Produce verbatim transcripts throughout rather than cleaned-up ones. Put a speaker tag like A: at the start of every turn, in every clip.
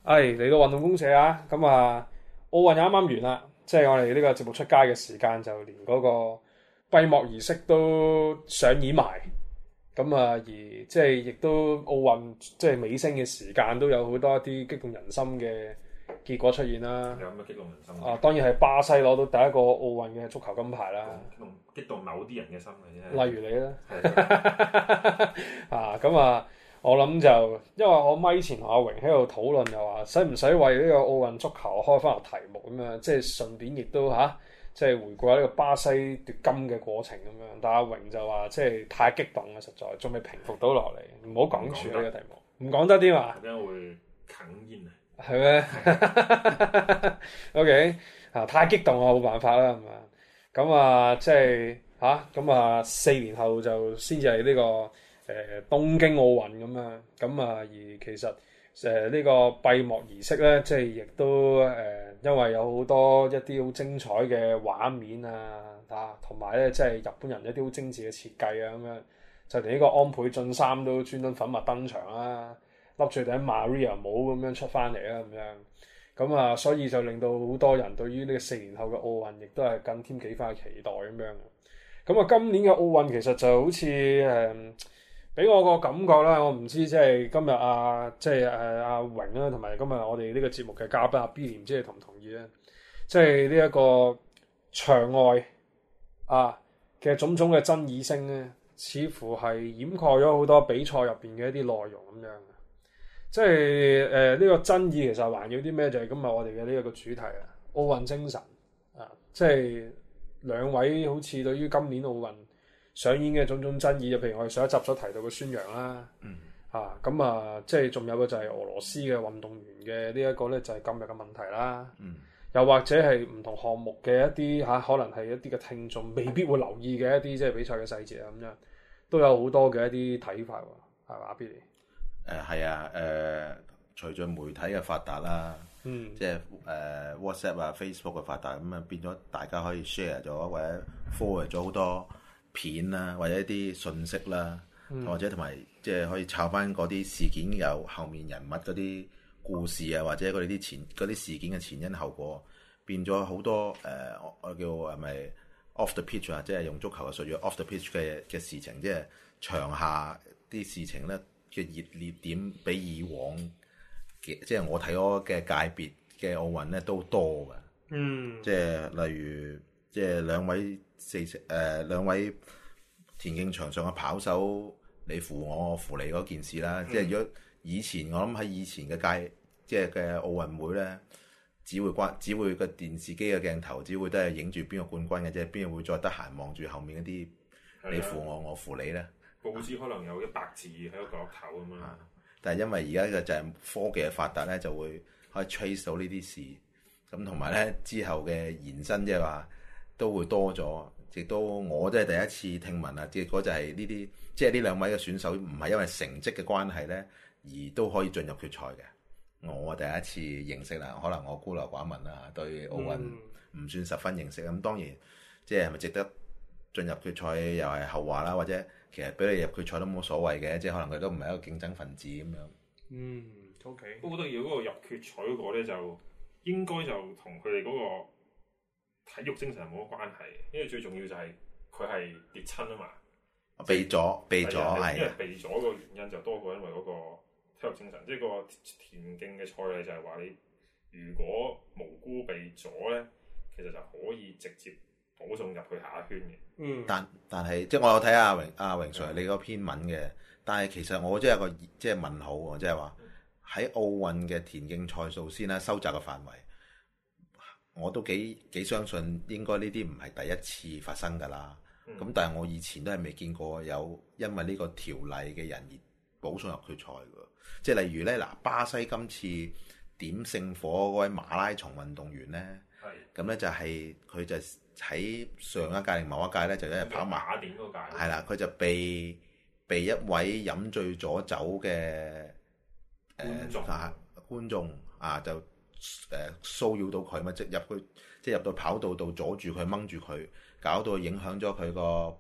A: 哎，嚟到運動公社啊，咁啊，奧運又啱啱完啦，即係我哋呢個節目出街嘅時間，就連嗰個閉幕儀式都上演埋。咁啊，而即係亦都奧運即係尾聲嘅時間，都有好多一啲激動人心嘅結果出現啦。
B: 有咩激動人心
A: 啊，當然係巴西攞到第一個奧運嘅足球金牌啦。
B: 激動激動某啲人嘅心嘅啫。
A: 例如你啦，啊咁啊，我諗就因為我咪前同阿榮喺度討論，又話使唔使為呢個奧運足球開翻個題目咁樣，即係順便亦都嚇。即係回顧下呢個巴西奪金嘅過程咁樣，但阿榮就話即係太激動啦，實在仲未平復到落嚟，唔好講住呢個題目，唔講得啲嘛？
B: 我驚會哽咽啊！
A: 係咩？OK 啊，太激動啊，冇辦法啦，係嘛？咁啊，即係嚇咁啊，四年後就先至係呢個誒、呃、東京奧運咁樣，咁啊而其實。誒、呃、呢、這個閉幕儀式咧，即係亦都誒、呃，因為有好多一啲好精彩嘅畫面啊，啊，同埋咧即係日本人一啲好精緻嘅設計啊，咁樣就連呢個安倍晉三都專登粉墨登場啦，笠住頂 Maria 帽咁樣出翻嚟啦，咁樣咁啊，所以就令到好多人對於呢個四年後嘅奧運，亦都係更添幾番嘅期待咁樣。咁啊，今年嘅奧運其實就好似誒。呃俾我個感覺啦，我唔知即係今日啊，即係誒阿榮啦，同埋今日我哋呢個節目嘅嘉賓阿 Billy，唔知你同唔同意咧？即係呢一個場外啊嘅種種嘅爭議聲咧，似乎係掩蓋咗好多比賽入邊嘅一啲內容咁樣。即係誒呢個爭議其實環繞啲咩？就係今日我哋嘅呢一個主題啊，奧運精神啊，即係兩位好似對於今年奧運上演嘅種種爭議，就譬如我哋上一集所提到嘅宣揚啦，
B: 嗯、
A: 啊咁啊，即係仲有個就係俄羅斯嘅運動員嘅呢一個咧，就係禁藥嘅問題啦。
B: 嗯、
A: 又或者係唔同項目嘅一啲嚇、啊，可能係一啲嘅聽眾未必會留意嘅一啲即係比賽嘅細節啊，咁樣都有好多嘅一啲睇法喎，係嘛 Billy？
C: 誒係啊，誒、呃、隨著媒體嘅發達啦，
A: 嗯，
C: 即係誒、呃、WhatsApp 啊、Facebook 嘅發達，咁啊變咗大家可以 share 咗或者 forward 咗好多片啦，或者一啲信息啦，嗯、或者同埋即係可以抄翻嗰啲事件有後面人物嗰啲故事啊，或者佢哋啲前嗰啲事件嘅前因後果，變咗好多誒、呃，我叫係咪 off the pitch 啊，即係用足球嘅術語 off the pitch 嘅嘅事情，即係場下啲事情咧嘅熱烈點比以往嘅，即係我睇嗰嘅界別嘅奧運咧都多嘅，
A: 嗯，
C: 即係例如即係兩位。四誒、呃、兩位田徑場上嘅跑手，你扶我，我扶你嗰件事啦。嗯、即係如果以前我諗喺以前嘅屆，即係嘅奧運會咧，只會關，只會個電視機嘅鏡頭，只會都係影住邊個冠軍嘅啫，邊會再得閒望住後面嗰啲你扶我，我扶你咧。
B: 報紙可能有一百字喺個角落頭咁樣。
C: 但係因為而家嘅就係科技嘅發達咧，就會可以 trace 到呢啲事。咁同埋咧之後嘅延伸，即係話。都會多咗，亦都我都係第一次聽聞啊！結果就係呢啲，即係呢兩位嘅選手唔係因為成績嘅關係咧，而都可以進入決賽嘅。我第一次認識啦，可能我孤陋寡聞啦，對奧運唔算十分認識。咁、嗯、當然，即係係咪值得進入決賽又係後話啦，或者其實俾你入決賽都冇所謂嘅，即係可能佢都唔係一個競爭分子咁樣。
A: 嗯，OK。
B: 不過得意嗰個入決賽嗰個咧，就應該就同佢哋嗰個體育精神冇乜關係，因為最重要就係佢係跌親啊嘛，
C: 避咗避咗係，
B: 因為避咗個原因就多過因為嗰個體育精神，即係個田徑嘅賽例就係話你如果無辜避咗咧，其實就可以直接保送入去下一圈嘅。
A: 嗯，
C: 但但係即係我有睇阿榮阿榮 Sir 你嗰篇文嘅，但係其實我真係有個即係問號喎，即係話喺奧運嘅田徑賽數先啦，收窄嘅範圍。我都幾幾相信應該呢啲唔係第一次發生㗎啦。咁、嗯、但係我以前都係未見過有因為呢個條例嘅人而保送入決賽㗎。即係例如咧嗱，巴西今次點聖火嗰位馬拉松運動員咧，咁咧就係佢就喺上一屆定某一屆咧就一日跑馬
B: 點嗰屆，
C: 係啦，佢就被被一位飲醉咗酒嘅誒啊觀眾啊就。誒、呃、騷擾到佢嘛，即入去，即入到跑道度阻住佢，掹住佢，搞到影響咗佢個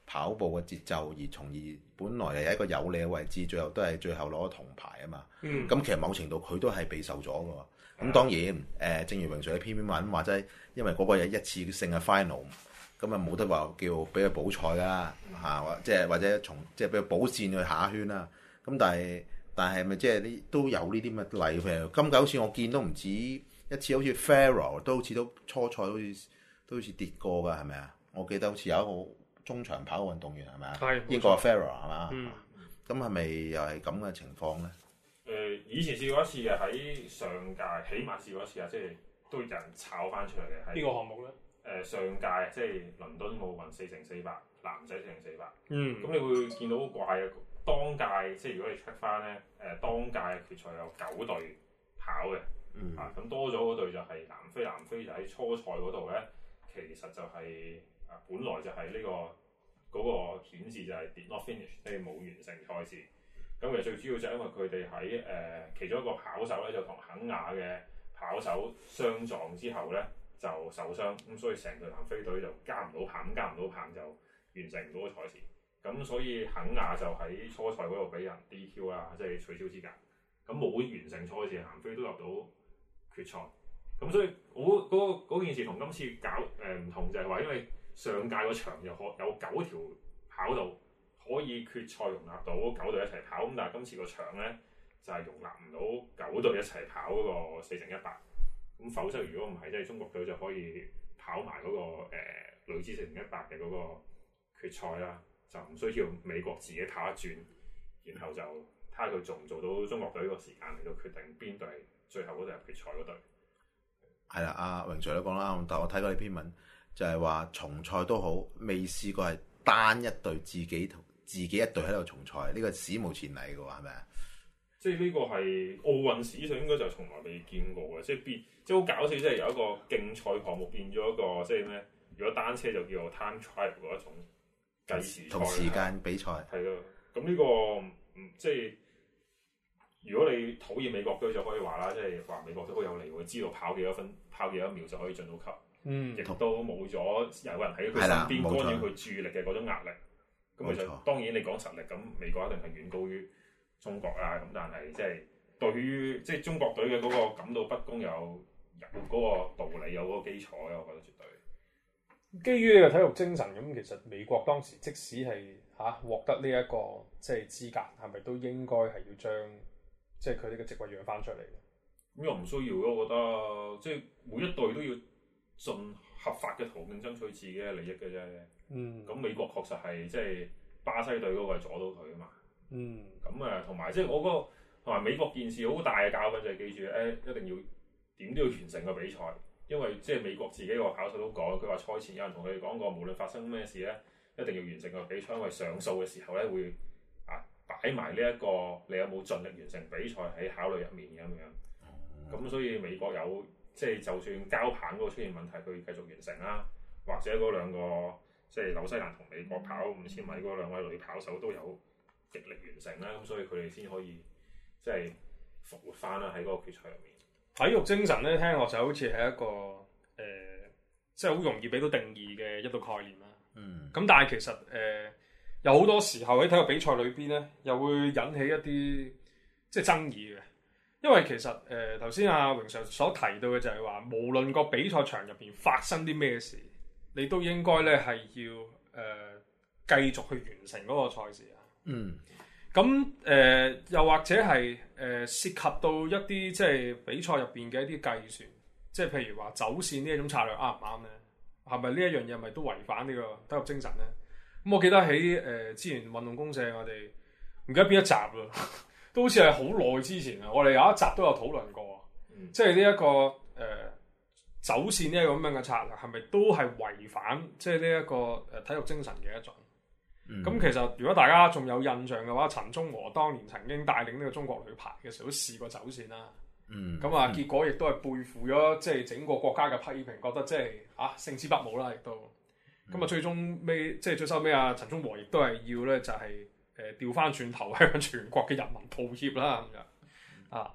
C: 跑步嘅節奏，而從而本來係一個有利嘅位置，最後都係最後攞咗銅牌啊嘛。咁、
A: 嗯、
C: 其實某程度佢都係備受咗嘅喎。咁當然誒、呃，正如榮 Sir 偏偏話咁話齋，因為嗰個係一次性嘅 final，咁啊冇得話叫俾佢補賽啦嚇，或即係或者從即係俾佢補線去下一圈啦。咁但係但係咪即係呢都有呢啲咁嘅例？譬如今屆好似我見都唔止一次，好似 Farrell 都好似都初賽好似都好似跌過㗎，係咪啊？我記得好似有一個中長跑嘅運動員係咪啊？
A: 係
C: 英國嘅 Farrell 係嘛？
A: 嗯，
C: 咁係咪又係咁嘅情況咧？
B: 誒、呃，以前試過一次嘅，喺上屆，起碼試過一次啊，即係都有人炒翻出嚟嘅。
A: 呢個項目咧？
B: 誒、呃、上屆即係倫敦奧運四乘四百，男仔四乘四百。
A: 嗯，
B: 咁你會見到好怪嘅，當屆即係如果你 check 翻咧，誒、呃、當屆決賽有九隊跑嘅，
C: 嗯、
B: 啊咁多咗嗰隊就係南非，南非就喺初賽嗰度咧，其實就係、是、啊本來就係呢、這個嗰、那個顯示就係 did not finish，即係冇完成賽事。咁其實最主要就係因為佢哋喺誒其中一個跑手咧就同肯亞嘅跑手相撞之後咧就受傷，咁所以成隊南非隊就加唔到棒，加唔到棒就完成唔到個賽事。咁所以肯亞就喺初賽嗰度俾人 D Q 啦，即係取消資格。咁冇完成賽事，南非都入到決賽。咁所以我嗰、那個、件事同今次搞誒唔、呃、同，就係話因為上屆個場有可有九條跑道。可以決賽容納到九隊一齊跑，咁但係今次個場咧就係、是、容納唔到九隊一齊跑嗰個四乘一百，咁否則如果唔係，即係中國隊就可以跑埋嗰、那個誒、呃、女子四乘一百嘅嗰個決賽啦，就唔需要美國自己跑一轉，然後就睇下佢做唔做到中國隊個時間嚟到決定邊隊最後嗰隊入決賽嗰隊。
C: 係啦，阿榮 Sir 都講得啱，但我睇過呢篇文就係話重賽都好，未試過係單一隊自己同。自己一隊喺度重賽，呢、這個史無前例嘅喎，係咪啊？
B: 即係呢個係奧運史上應該就從來未見過嘅，即係變即係好搞笑，即係有一個競賽項目變咗一個即係咩？如果單車就叫做 time trial 嗰一種計時賽，
C: 同時間比賽
B: 係咯。咁呢、這個嗯即係如果你討厭美國隊就可以話啦，即係話美國隊好有利，會知道跑幾多分、跑幾多秒就可以進到級，
A: 嗯，
B: 亦都冇咗有人喺佢身邊干擾佢注意力嘅嗰種壓力。咁其實當然你講實力，咁美國一定係遠高於中國啦。咁但係即係對於即係中國隊嘅嗰個感到不公有有嗰個道理，有嗰個基礎咧，我覺得絕對。
A: 基於呢個體育精神，咁其實美國當時即使係嚇、啊、獲得呢、這、一個即係資格，係咪都應該係要將即係佢哋嘅職位讓翻出嚟嘅？
B: 咁又唔需要咯，我覺得即係每一隊都要盡合法嘅途徑爭取自己嘅利益嘅啫。
A: 嗯，
B: 咁美國確實係即係巴西隊嗰個係阻到佢啊嘛。
A: 嗯，
B: 咁誒同埋即係我嗰個同埋美國件事好大嘅教訓就係記住誒、欸，一定要點都要完成個比賽，因為即係美國自己個跑手都講，佢話賽前有人同佢哋講過，無論發生咩事咧，一定要完成個比賽，因為上訴嘅時候咧會啊擺埋呢一個你有冇盡力完成比賽喺考慮入面嘅咁樣。咁、嗯、所以美國有即係就算交棒嗰個出現問題，佢繼續完成啦，或者嗰兩個。即係紐西蘭同美國跑五千米嗰兩位女跑手都有極力完成啦，咁所以佢哋先可以即係復活翻啦喺嗰個決賽入面。
A: 體育精神咧，聽落就好似係一個誒、呃，即係好容易俾到定義嘅一個概念啦。
C: 嗯。咁
A: 但係其實誒、呃，有好多時候喺體育比賽裏邊咧，又會引起一啲即係爭議嘅，因為其實誒頭先阿榮 Sir 所提到嘅就係話，無論個比賽場入邊發生啲咩事。你都應該咧係要誒、呃、繼續去完成嗰個賽事啊。
C: 嗯。
A: 咁誒、呃、又或者係誒、呃、涉及到一啲即係比賽入邊嘅一啲計算，即係譬如話走線呢一種策略啱唔啱咧？係咪呢一樣嘢咪都違反呢個體育精神咧？咁我記得喺誒、呃、之前運動公社我哋唔記得邊一集啦，都好似係好耐之前啊。我哋有一集都有討論過，嗯、即係呢一個誒。呃走線呢一個咁樣嘅策略係咪都係違反即係呢一個誒體育精神嘅一種？咁、嗯、其實如果大家仲有印象嘅話，陳忠和當年曾經帶領呢個中國女排嘅時候都試過走線啦。
C: 嗯，
A: 咁啊結果亦都係背負咗即係整個國家嘅批評，覺得即係啊勝之不武啦，亦都咁啊、嗯、最終尾即係最收尾啊陳忠和亦都係要咧就係誒調翻轉頭向全國嘅人民道歉啦咁樣啊。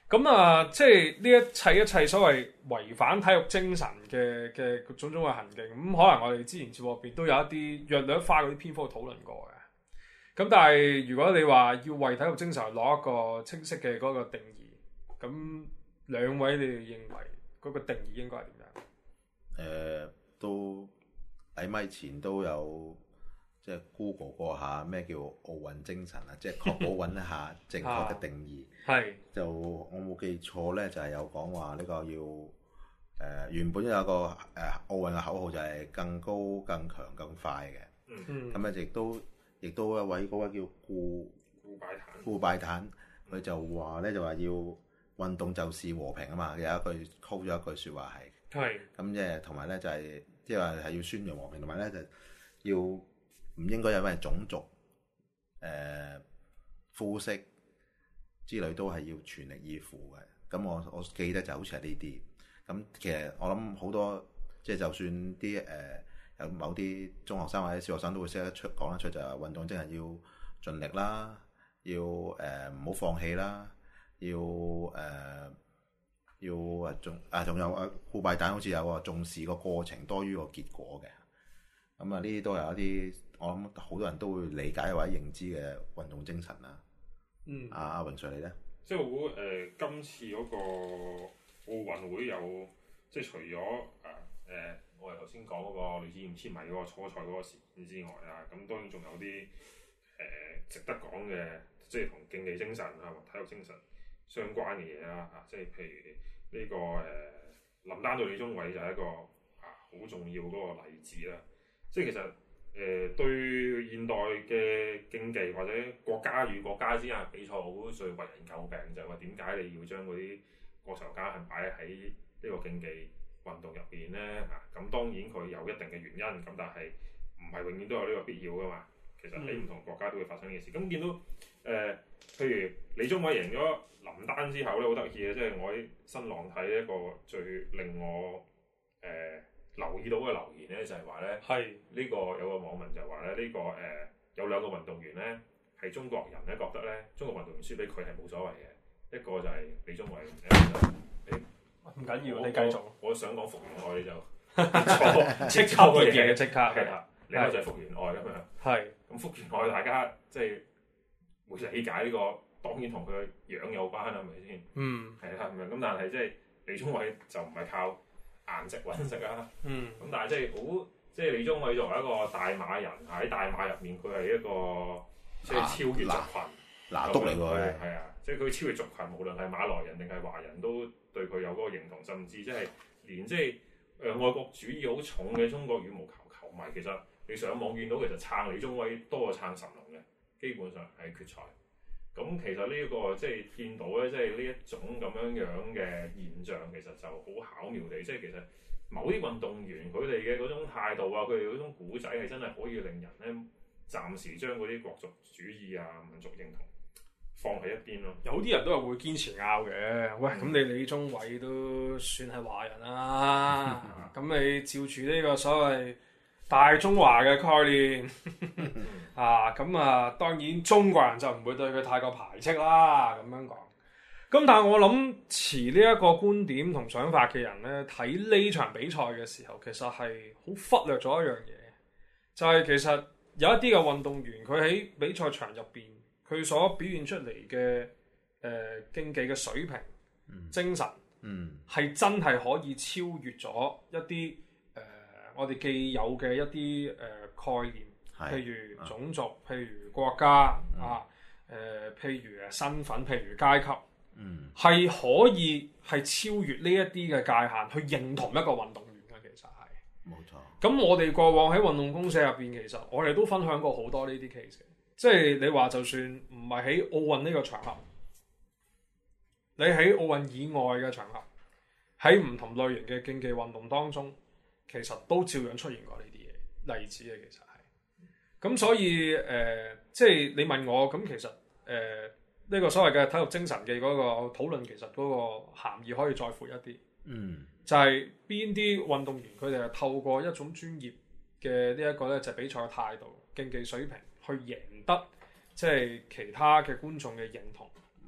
A: 咁啊，即係呢一切一切所謂違反體育精神嘅嘅種種嘅行徑，咁、嗯、可能我哋之前節目入邊都有一啲約略花嗰啲篇幅討論過嘅。咁但係如果你話要為體育精神攞一個清晰嘅嗰個定義，咁兩位你哋認為嗰個定義應該係點樣？
C: 誒、呃，都喺咪前都有即係 Google 過下咩叫奧運精神啊，即係確保揾一下正確嘅定義。
A: 係、啊、
C: 就我冇記錯咧，就係、是、有講話呢個要誒、呃、原本有個誒、呃、奧運嘅口號就係更高、更強、更快嘅。
B: 嗯。
C: 咁咧亦都亦都一位嗰位叫顧
B: 顧拜坦。
C: 顧拜坦佢就話咧就話要運動就是和平啊嘛，有一句 call 咗一句説話係。
A: 係，
C: 咁即係同埋咧就係即係話係要宣揚和平，同埋咧就要唔應該有咩種族、誒、呃、膚色之類都係要全力以赴嘅。咁我我記得就好似係呢啲。咁其實我諗好多即係就算啲誒、呃、有某啲中學生或者小學生都會識得出講得出，就係運動真係要盡力啦，要誒唔好放棄啦，要誒。呃要啊，仲啊，仲有啊，顧拜旦好似有個重視個過程多於個結果嘅。咁啊，呢啲都有一啲我諗好多人都會理解或者認知嘅運動精神啦。
A: 嗯。
C: 阿阿榮 Sir 你咧？
B: 即係我估誒，今次嗰個奧運會有即係除咗啊誒，我哋頭先講嗰個女子五千米嗰個初賽嗰個事件之外啊，咁當然仲有啲誒、呃、值得講嘅，即係同競技精神啊、體育精神相關嘅嘢啦嚇，即係譬如。呢、這個誒、呃、林丹對李宗偉就係一個啊好重要嗰個例子啦。即係其實誒、呃、對現代嘅競技或者國家與國家之間嘅比賽，我估最為人詬病就係話點解你要將嗰啲國仇家恨擺喺呢個競技運動入邊咧？嚇，咁當然佢有一定嘅原因，咁但係唔係永遠都有呢個必要噶嘛。其實喺唔同國家都會發生呢件事。咁、嗯、見到誒、呃，譬如李宗偉贏咗林丹之後咧，好得意嘅，即係我喺新浪睇一個最令我誒、呃、留意到嘅留言咧，就係話咧，係呢、這個有個網民就話咧，呢、這個誒、呃、有兩個運動員咧係中國人咧覺得咧，中國運動員輸俾佢係冇所謂嘅，一個就係李宗偉，誒唔緊要，你繼續。我，我想講福原愛你就錯，即刻嘅嘢即刻係啦，另一個就係福原愛咁樣。係咁福原愛大家即係會理解呢、這個。當然同佢嘅樣有關啦，係咪先？嗯，係啦，係咪咁？但係即係李宗偉就唔係靠顏值揾食啊。嗯，咁但係即係好，即係李宗偉作為一個大馬人喺大馬入面，佢係一個即係超越族群，拿督嚟㗎。係啊，即係佢超越族群，無論係馬來人定係華人都對佢有嗰個認同，甚至即係連即係誒愛國主義好重嘅中國羽毛球球迷，其實你上網見到其實撐李宗偉多過撐神龍嘅，基本上係決賽。咁其實呢、這、一個即係見到咧，即係呢一種咁樣樣嘅現象，其實就好巧妙地，即係其實某啲運動員佢哋嘅嗰種態度啊，佢哋嗰種古仔係真係可以令人咧暫時將嗰啲國族主義啊、民族認同放喺一邊咯。有啲人都係會堅持拗嘅，喂，咁、嗯、你李宗偉都算係華人啦、啊，咁你照住呢個所謂大中華嘅概念啊，咁啊當然中國人就唔會對佢太過排斥啦，咁樣講。咁但係我諗持呢一個觀點同想法嘅人咧，睇呢場比賽嘅時候，其實係好忽略咗一樣嘢，就係、是、其實有一啲嘅運動員佢喺比賽場入邊，佢所表現出嚟嘅誒競技嘅水平、嗯、精神，嗯，係真係可以超越咗一啲。我哋既有嘅一啲誒、呃、概念，譬如種族，啊、譬如國家、嗯、啊，誒、呃，譬如誒身份，譬如階級，嗯，係可以係超越呢一啲嘅界限，去認同一個運動員嘅，其實係冇錯。咁我哋過往喺運動公社入邊，其實我哋都分享過好多呢啲 case，即係你話就算唔係喺奧運呢個場合，你喺奧運以外嘅場合，喺唔同類型嘅競技運動當中。其實都照樣出現過呢啲嘢例子嘅，其實係咁，所以誒、呃，即係你問我咁，其實誒呢、呃這個所謂嘅體育精神嘅嗰個討論，其實嗰個涵義可以再闊一啲。嗯，就係邊啲運動員佢哋係透過一種專業嘅呢一個咧，就係、比賽嘅態度、競技水平去贏得即係其他嘅觀眾嘅認同，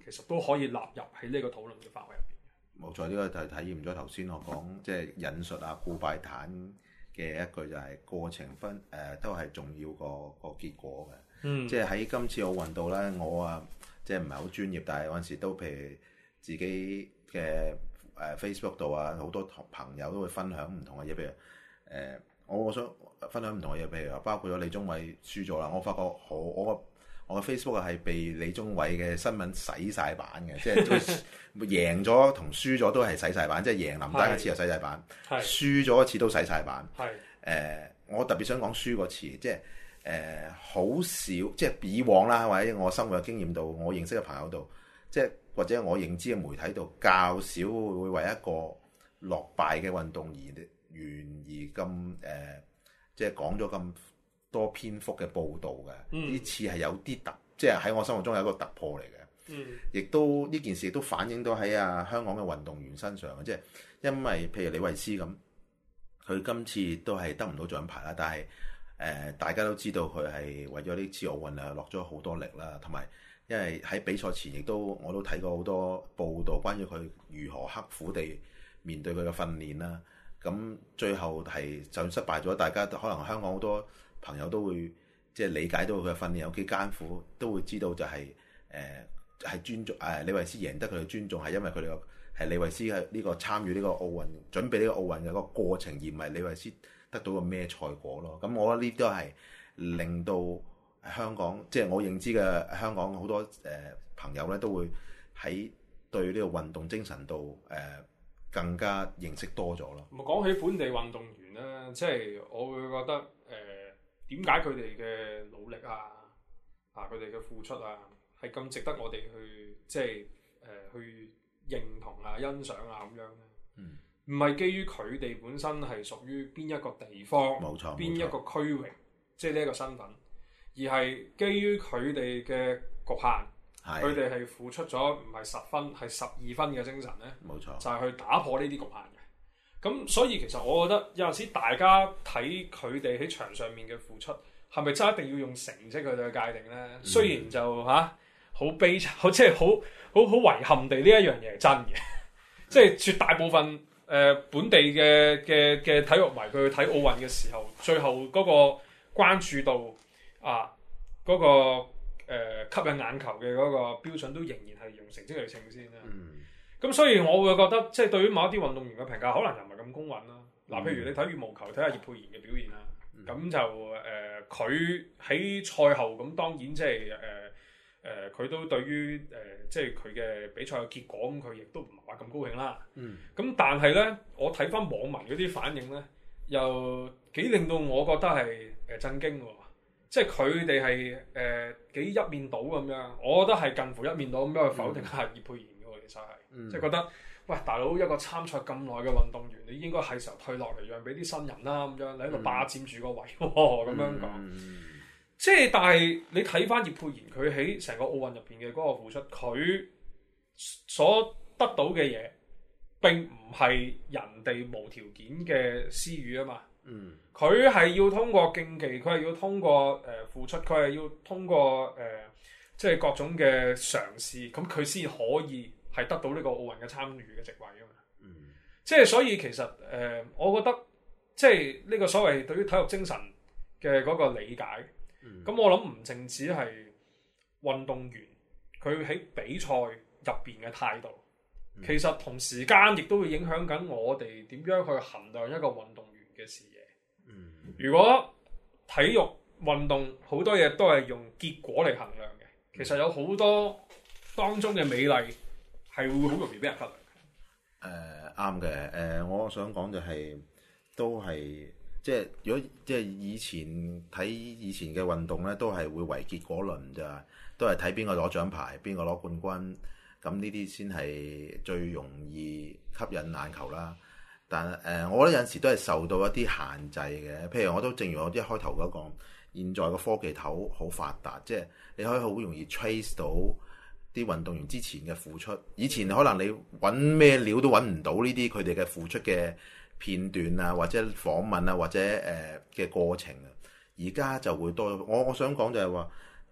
A: 其實都可以納入喺呢個討論嘅範圍入邊。
C: 冇錯，呢、這個就係體驗咗頭先我講即係引述啊顧拜坦嘅一句就係過程分誒、呃、都係重要過個結果嘅。
A: 嗯，
C: 即係喺今次奧運度咧，我啊即係唔係好專業，但係嗰陣時都譬如自己嘅誒 Facebook 度啊，好多朋友都會分享唔同嘅嘢，譬如誒、呃、我我想分享唔同嘅嘢，譬如話包括咗李宗偉輸咗啦，我發覺好我個。我嘅 Facebook 係被李宗偉嘅新聞洗晒版嘅，即係贏咗同輸咗都係洗晒版，即係贏林丹一次又洗晒版，輸咗一次都洗晒版。係誒、呃，我特別想講輸嗰次，即係誒好少，即係以往啦，或者我生活嘅經驗度，我認識嘅朋友度，即係或者我認知嘅媒體度，較少會為一個落敗嘅運動員而而咁誒，即係講咗咁多篇幅嘅報導嘅，呢、嗯、次係有啲突，即係喺我心目中有一個突破嚟嘅。嗯，亦都呢件事亦都反映到喺啊香港嘅運動員身上嘅，即係因為譬如李慧詩咁，佢今次都係得唔到獎牌啦，但係誒、呃、大家都知道佢係為咗呢次奧運啊落咗好多力啦，同埋因為喺比賽前亦都我都睇過好多報導關於佢如何刻苦地面對佢嘅訓練啦。咁最後係就算失敗咗，大家可能香港好多朋友都會即係理解到佢嘅訓練有幾艱苦，都會知道就係誒係尊重誒、呃、李慧詩贏得佢嘅尊重係因為佢哋個係李慧詩喺呢個參與呢個奧運準備呢個奧運嘅個過程，而唔係李慧詩得到個咩賽果咯。咁我覺得呢啲都係令到香港即係、就是、我認知嘅香港好多誒、呃、朋友咧都會喺對呢個運動精神度誒、呃、更加認識多咗咯。
A: 咁講起本地運動員咧，即係我會覺得誒。呃點解佢哋嘅努力啊，啊佢哋嘅付出啊，係咁值得我哋去即係誒、呃、去認同啊、欣賞啊咁樣咧？嗯，唔係基於佢哋本身係屬於邊一個地方，冇錯，邊一個區域，即係呢一個身份，而係基於佢哋嘅局限，佢哋係付出咗唔係十分係十二分嘅精神咧，冇錯，就係去打破呢啲局限。咁所以其實我覺得有陣時大家睇佢哋喺場上面嘅付出，係咪真係一定要用成績去對佢界定咧？嗯、雖然就嚇好、啊、悲慘，即係好好好遺憾地呢一樣嘢係真嘅，即係絕大部分誒、呃、本地嘅嘅嘅體育迷佢去睇奧運嘅時候，最後嗰個關注度啊嗰、嗰個、呃、吸引眼球嘅嗰個標準都仍然係用成績嚟稱先啦。嗯咁所以我會覺得，即係對於某一啲運動員嘅評價，可能又唔係咁公允啦。嗱、嗯，譬如你睇羽毛球，睇下葉姵延嘅表現啦。咁、嗯、就誒，佢喺賽後咁，當然即係誒誒，佢、呃、都對於誒、呃、即係佢嘅比賽嘅結果，咁佢亦都唔係話咁高興啦。嗯。咁但係咧，我睇翻網民嗰啲反應咧，又幾令到我覺得係誒震驚喎。即係佢哋係誒幾一面倒咁樣，我覺得係近乎一面倒咁樣去否定下葉姵延。其實係，嗯、即係覺得，喂，大佬一個參賽咁耐嘅運動員，你應該係時候退落嚟，讓俾啲新人啦，咁樣你喺度霸佔住個位，咁、嗯、樣講。嗯、即係，但係你睇翻葉姵延，佢喺成個奧運入邊嘅嗰個付出，佢所得到嘅嘢，並唔係人哋無條件嘅施予啊嘛。嗯，佢係要通過競技，佢係要通過誒、呃、付出，佢係要通過誒、呃、即係各種嘅嘗試，咁佢先可以。係得到呢個奧運嘅參與嘅席位啊嘛，嗯、即係所以其實誒、呃，我覺得即係呢個所謂對於體育精神嘅嗰個理解，咁、嗯、我諗唔淨止係運動員佢喺比賽入邊嘅態度，嗯、其實同時間亦都會影響緊我哋點樣去衡量一個運動員嘅視野。嗯、如果體育運動好多嘢都係用結果嚟衡量嘅，其實有好多當中嘅美麗。係會好容易俾人忽略。
C: 誒啱嘅，誒、呃、我想講就係、是、都係即係如果即係以前睇以前嘅運動咧，都係會唯結果論咋，都係睇邊個攞獎牌，邊個攞冠軍，咁呢啲先係最容易吸引眼球啦。但係誒、呃，我覺得有陣時都係受到一啲限制嘅。譬如我都正如我一開頭嗰講，現在個科技好好發達，即係你可以好容易 trace 到。啲運動員之前嘅付出，以前可能你揾咩料都揾唔到呢啲佢哋嘅付出嘅片段啊，或者訪問啊，或者誒嘅、呃、過程啊，而家就會多。我我想講就係話，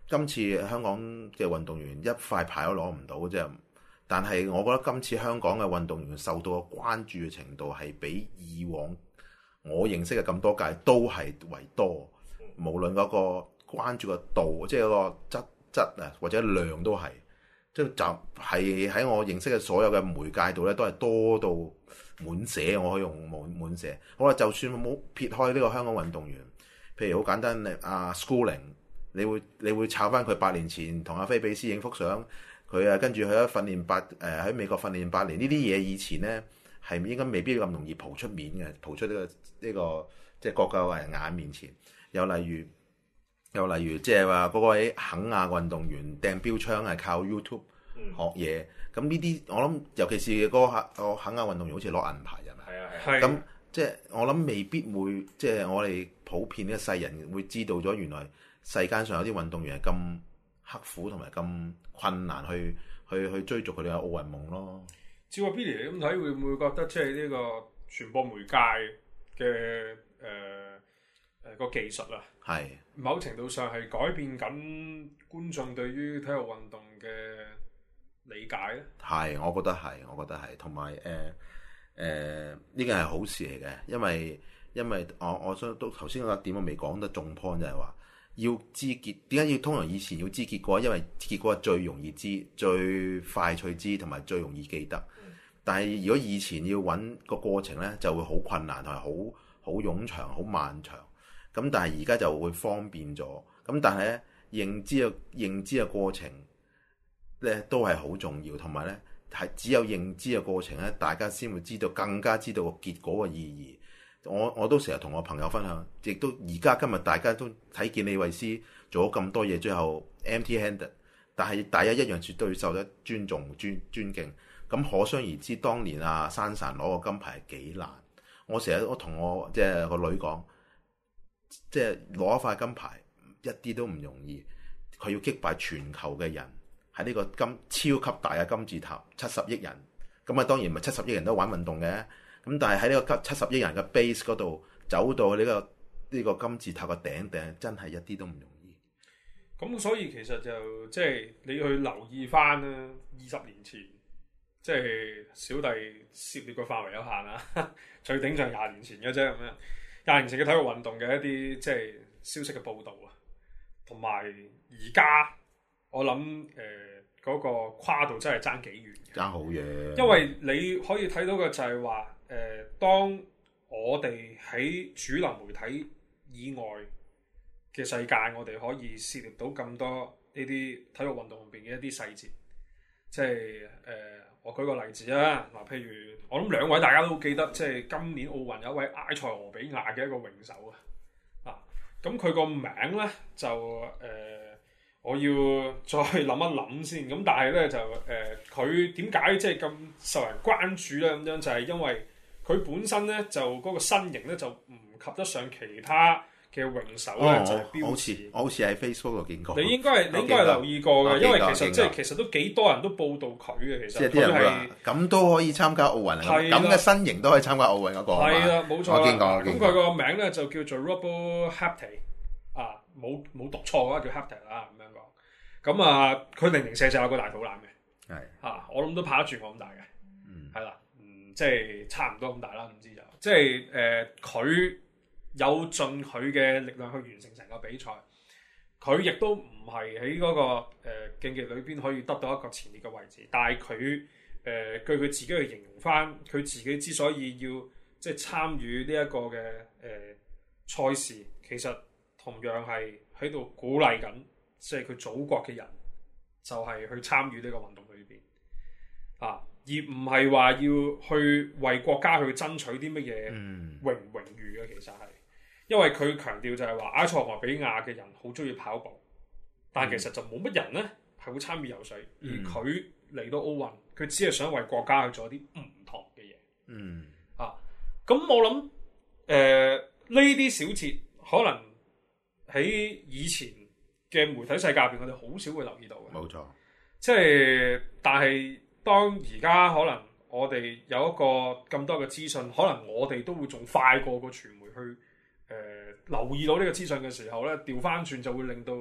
C: 今次香港嘅運動員一塊牌都攞唔到，即係。但係我覺得今次香港嘅運動員受到嘅關注嘅程度係比以往我認識嘅咁多屆都係為多，無論嗰個關注嘅度，即係嗰個質質啊或者量都係，即係就係喺我認識嘅所有嘅媒介度咧，都係多到滿瀉，我可以用滿滿瀉。好啦，就算冇撇開呢個香港運動員，譬如好簡單嘅阿 Schooling，你會你會抄翻佢八年前同阿菲比斯影幅相。佢啊，跟住佢喺訓練八誒喺美國訓練八年呢啲嘢，以前咧係應該未必咁容易蒲出面嘅，蒲出呢、呢個呢、呢個即係國家人眼面前。又例如，又例如即係話嗰位肯亞運動員掟標槍係靠 YouTube 學嘢。咁呢啲我諗，尤其是嗰個肯亞運動員好似攞銀牌係咪？
B: 係啊係。
C: 咁即係我諗未必會，即係我哋普遍嘅世人會知道咗，原來世間上有啲運動員係咁刻苦同埋咁困難去去去追逐佢哋嘅奧運夢咯。
A: 照阿 Billy 你咁睇，會唔會覺得即係呢個傳播媒介嘅誒誒個技術啊，係某程度上係改變緊觀眾對於體育運動嘅理解咧？係，我覺得係，我覺得係，同埋誒誒呢個係好事嚟嘅，因為因為我我想都頭先嗰個點我未講得中 point 就係話。要知結點解要通常以前要知結果？因為結果係最容易知、最快脆知同埋最容易記得。但係如果以前要揾個過程咧，就會好困難同埋好好冗長、好漫長。咁但係而家就會方便咗。咁但係咧認知嘅認知嘅過程咧都係好重要，同埋咧係只有認知嘅過程咧，大家先會知道更加知道個結果嘅意義。我我都成日同我朋友分享，亦都而家今日大家都睇見李慧詩做咗咁多嘢，最後 empty-handed， 但係大家一樣絕對受得尊重、尊尊敬。咁可想而知，當年啊珊珊攞個金牌係幾難。我成日都同我即係個女講，即係攞一塊金牌一啲都唔容易。佢要擊敗全球嘅人喺呢個金超級大嘅金字塔，七十億人。咁啊當然唔係七十億人都玩運動嘅。咁但係喺呢個七十億人嘅 base 嗰度走到呢、呢個呢、呢個金字塔嘅頂頂，真係一啲都唔容易。咁所以其實就即係、就是、你去留意翻啦，二十年前即係、就是、小弟涉獵嘅範圍有限啦，最頂上廿年前嘅啫咁樣。廿年前嘅體育運動嘅一啲即係消息嘅報導啊，同埋而家我諗誒嗰個跨度真係爭幾遠，爭好遠。因為你可以睇到嘅就係話。誒、呃，當我哋喺主流媒體以外嘅世界，我哋可以涉獵到咁多呢啲體育運動入邊嘅一啲細節，即係誒、呃，我舉個例子啦，嗱，譬如我諗兩位大家都記得，即係今年奧運有一位埃塞俄比亞嘅一個泳手啊，啊，咁佢個名咧就誒、呃，我要再諗一諗先，咁但係咧就誒，佢點解即係咁受人關注咧？咁樣就係因為佢本身咧就嗰個身形咧就唔及得上其他嘅泳手咧，就係標誌。我好似喺 Facebook 度見過。你應該係你應該係留意過嘅，因為其實即係其實都幾多人都報道佢嘅。其實佢係咁都可以參加奧運，咁嘅身形都可以參加奧運嗰個。係啦，冇錯啦。咁佢個名咧就叫做 Robo Hapte 啊，冇冇讀錯嘅話叫 Hapte 啦咁樣講。咁啊，佢零零舍舍有個大肚腩嘅，係嚇，我諗都拍得住我咁大嘅，嗯，係啦。即係差唔多咁大啦，唔知就即係誒，佢、呃、有盡佢嘅力量去完成成個比賽，佢亦都唔係喺嗰個誒競技裏邊可以得到一個前列嘅位置，但係佢誒據佢自己去形容翻，佢自己之所以要即係參與呢一個嘅誒賽事，其實同樣係喺度鼓勵緊，即係佢祖國嘅人就係、是、去參與呢個運動裏邊啊。而唔係話要去為國家去爭取啲乜嘢榮唔榮譽嘅，其實係，因為佢強調就係話埃塞俄比亞嘅人好中意跑步，但係其實就冇乜人咧係會參與游水，嗯、而佢嚟到奧運，佢只係想為國家去做啲唔同嘅嘢。嗯啊，咁我諗誒呢啲小節可能喺以前嘅媒體世界入邊，我哋好少會留意到嘅。冇錯，即係但係。當而家可能我哋有一個咁多嘅資訊，可能我哋都會仲快過個傳媒去誒、呃、留意到呢個資訊嘅時候咧，調翻轉就會令到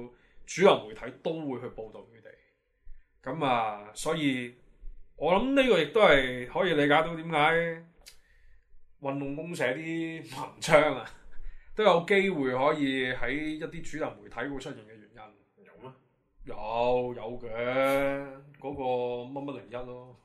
A: 主流媒體都會去報導佢哋。咁啊，所以我諗呢個亦都係可以理解到點解運動公社啲文章啊，都有機會可以喺一啲主流媒體會出現嘅原因。
B: 有咩？
A: 有有嘅，嗰、個乜乜零一咯。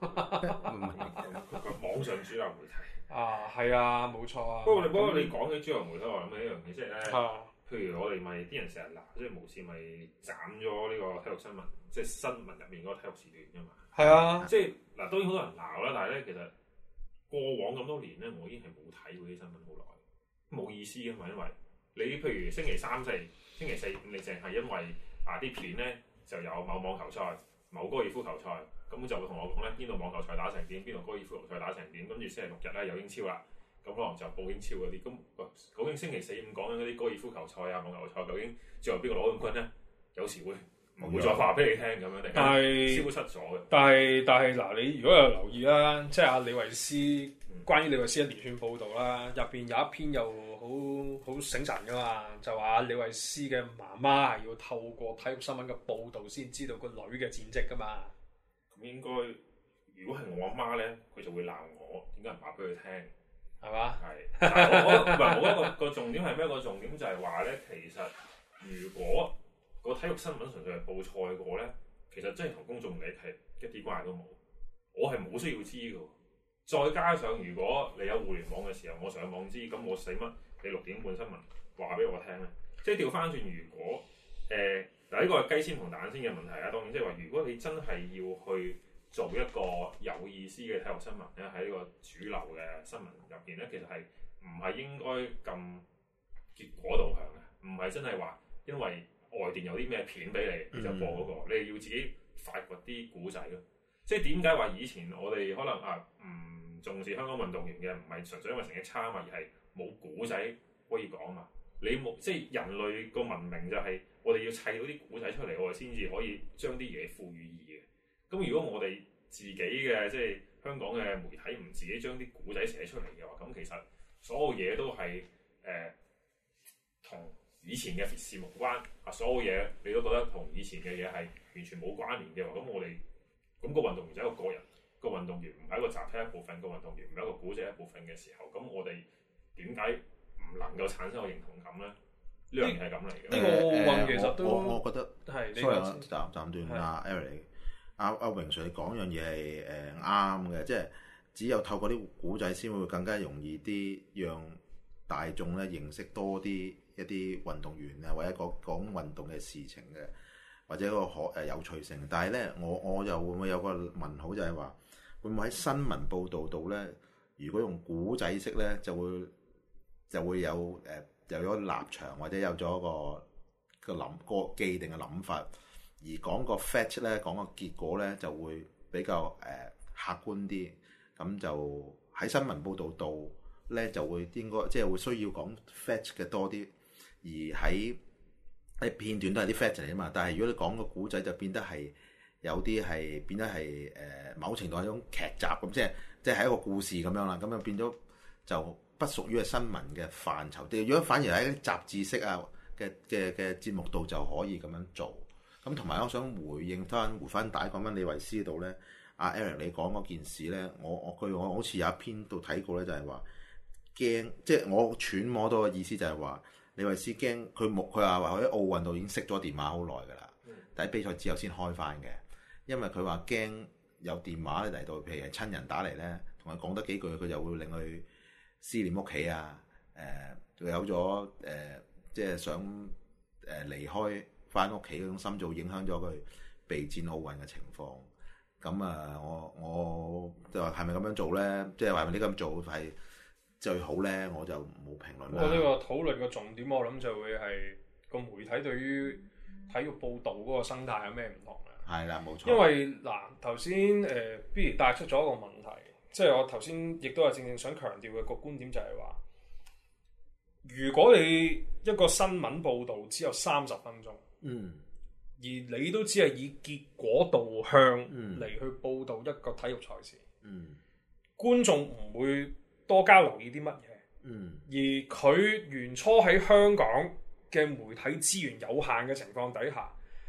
B: 網上主流媒體
A: 啊，係啊，冇錯啊。
B: 不過你不過你講起主流媒體，我諗起一樣嘢，即係咧，
A: 啊
B: 譬如我哋咪啲人成日鬧，即係無線咪斬咗呢個體育新聞，即係新聞入面嗰個體育時段㗎嘛。
A: 係啊，
B: 即係嗱，當然好多人鬧啦，但係咧其實過往咁多年咧，我已經係冇睇過啲新聞好耐，冇意思㗎嘛，因為你譬如星期三四、星期四五，你淨係因為啊啲片咧就有某網球賽、某高爾夫球賽，咁就會同我講咧邊度網球賽打成點，邊度高爾夫球賽打成點，跟住星期六日咧有英超啦。咁可能就報英超嗰啲，咁究竟星期四五講緊嗰啲高爾夫球賽啊、網球賽，究竟最後邊個攞冠軍咧？有時會唔會再話俾你聽咁樣，
A: 但係
B: 消失咗嘅。
A: 但係但係嗱，你如果有留意啦，即係阿李維斯關於李維斯一連串報導啦，入邊有一篇又好好醒神噶嘛，就話李維斯嘅媽媽係要透過體育新聞嘅報導先知道個女嘅戰績噶嘛。
B: 咁應該如果係我阿媽咧，佢就會鬧我，點解唔話俾佢聽？
A: 係嘛？
B: 係，但係我我唔係我覺得個個重點係咩？個重點就係話咧，其實如果個體育新聞純粹係報賽過咧，其實真係同公眾利益係一啲關係都冇。我係冇需要知嘅。再加上如果你有互聯網嘅時候，我上網知，咁我使乜你六點半新聞話俾我聽咧？即係調翻轉，如果誒嗱呢個係雞先同蛋先嘅問題啊。當然即係話，如果你真係要去做一個有意思嘅體育新聞咧，喺呢個主流嘅新聞入邊咧，其實係唔係應該咁結果導向嘅？唔係真係話因為外電有啲咩片俾你，你就播嗰、那個，你要自己發掘啲古仔咯。即係點解話以前我哋可能啊唔重視香港運動員嘅，唔係純粹因為成績差嘛，而係冇古仔可以講嘛。你冇即係人類個文明就係我哋要砌到啲古仔出嚟，我哋先至可以將啲嘢賦予意義嘅。咁如果我哋自己嘅即係香港嘅媒體唔自己將啲古仔寫出嚟嘅話，咁其實所有嘢都係誒同以前嘅事無關啊！所有嘢你都覺得同以前嘅嘢係完全冇關聯嘅話，咁我哋咁、那個運動員就係一個個人，個運動員唔係一個集體一部分，個運動員唔係一個古仔一部分嘅時候，咁我哋點解唔能夠產生個認同感咧？呢樣嘢係咁嚟嘅。
A: 呢個奧運其實都
C: 我我覺得
A: 係
C: ，sorry，我暫暫斷阿 Eric。阿阿榮 Sir 你講樣嘢係誒啱嘅，即係只有透過啲古仔先會更加容易啲，讓大眾咧認識多啲一啲運動員啊，或者講講運動嘅事情嘅，或者個可誒有趣性。但係咧，我我又會唔會有個問號，就係話會唔會喺新聞報導度咧，如果用古仔式咧，就會就會有誒有咗立場，或者有咗個個諗個既定嘅諗法。而講個 fact 咧，講個結果咧，就會比較誒、呃、客觀啲。咁就喺新聞報導度咧，就會應該即係會需要講 fact 嘅多啲。而喺喺片段都係啲 fact 嚟啊嘛。但係如果你講個古仔，就變得係有啲係變得係誒、呃、某程度係一種劇集咁，即係即係係一個故事咁樣啦。咁就變咗就不屬於係新聞嘅範疇。如果反而喺啲雜誌式啊嘅嘅嘅節目度就可以咁樣做。咁同埋我想回應翻回翻帶講翻李維斯度咧，阿 Eric 你講嗰件事咧，我我據我好似有一篇度睇過咧，就係話驚，即係我揣摩到嘅意思就係話李維斯驚佢冇，佢話話佢喺奧運度已經熄咗電話好耐㗎啦，但係比賽之後先開翻嘅，因為佢話驚有電話嚟到，譬如係親人打嚟咧，同佢講得幾句，佢就會令佢思念屋企啊，誒、呃，有咗誒、呃，即係想誒離開翻屋企嗰種心，就影響咗佢備戰奧運嘅情況。咁啊，我我就話係咪咁樣做咧？即係話係咪呢咁做係最好咧？我就冇評論啦。
A: 我呢個討論嘅重點，我諗就會係個媒體對於體育報導嗰個生態有咩唔同啦。
C: 係啦，冇錯。
A: 因為嗱頭先誒，不如帶出咗一個問題，即係我頭先亦都係正正想強調嘅個觀點就係話，如果你一個新聞報導只有三十分鐘。
C: 嗯，
A: 而你都只係以結果導向嚟去報導一個體育賽事，
C: 嗯，
A: 觀眾唔會多加留意啲乜嘢，
C: 嗯，
A: 而佢原初喺香港嘅媒體資源有限嘅情況底下，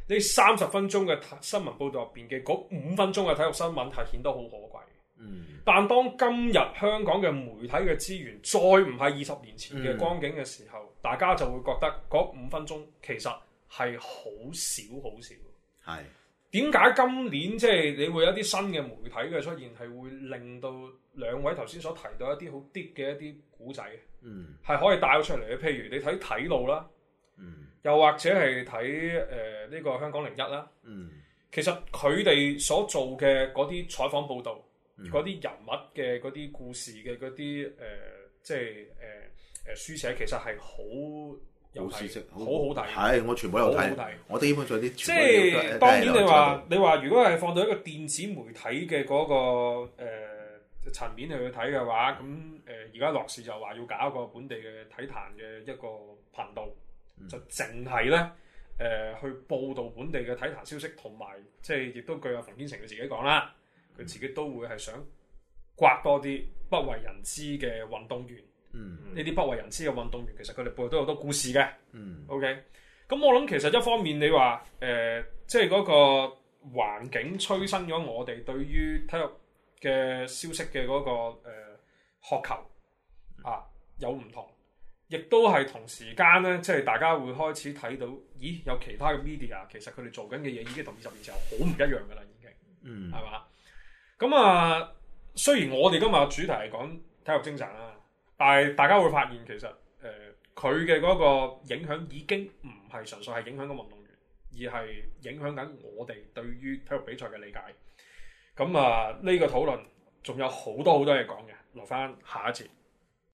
A: 呢三十分鐘嘅新聞報導入邊嘅嗰五分鐘嘅體育新聞係顯得好可貴。
C: 嗯。
A: 但當今日香港嘅媒體嘅資源再唔係二十年前嘅光景嘅時候，嗯、大家就會覺得嗰五分鐘其實係好少好少。係點解今年即係、就是、你會有啲新嘅媒體嘅出現，係會令到兩位頭先所提到一啲好 deep 嘅一啲古仔，嗯，係可以帶到出嚟嘅。譬如你睇體路啦，嗯，又或者係睇誒呢個香港零一啦，嗯，其實佢哋所做嘅嗰啲採訪報導。嗰啲、嗯、人物嘅嗰啲故事嘅嗰啲誒，即係誒誒書寫，其實係好有睇，好好睇。係，我全部有睇。我基本上啲即係當然你話你話，如果係放到一個電子媒體嘅嗰、嗰個誒、呃、層面去睇嘅話，咁誒而家樂視就話要搞一個本地嘅體壇嘅一個頻道，嗯、就淨係咧誒去報導本地嘅體壇消息，同埋即係亦都據阿馮堅成佢自己講啦。佢自己都會係想刮多啲不為人知嘅運動員，呢啲、嗯、不為人知嘅運動員其實佢哋背後都有好多故事嘅。嗯、OK，咁我諗其實一方面你話誒，即係嗰個環境催生咗我哋對於體育嘅消息嘅嗰、嗰個誒渴、呃、求啊有唔同，亦都係同時間咧，即係大家會開始睇到，咦有其他嘅 media 其實佢哋做緊嘅嘢已經同二十年前好唔一樣㗎啦，已經，嗯，係嘛？咁啊，雖然我哋今日嘅主題係講體育精神啦，但係大家會發現其實誒佢嘅嗰個影響已經唔係純粹係影響個運動員，而係影響緊我哋對於體育比賽嘅理解。咁啊，呢個討論仲有好多好多嘢講嘅，留翻下一節。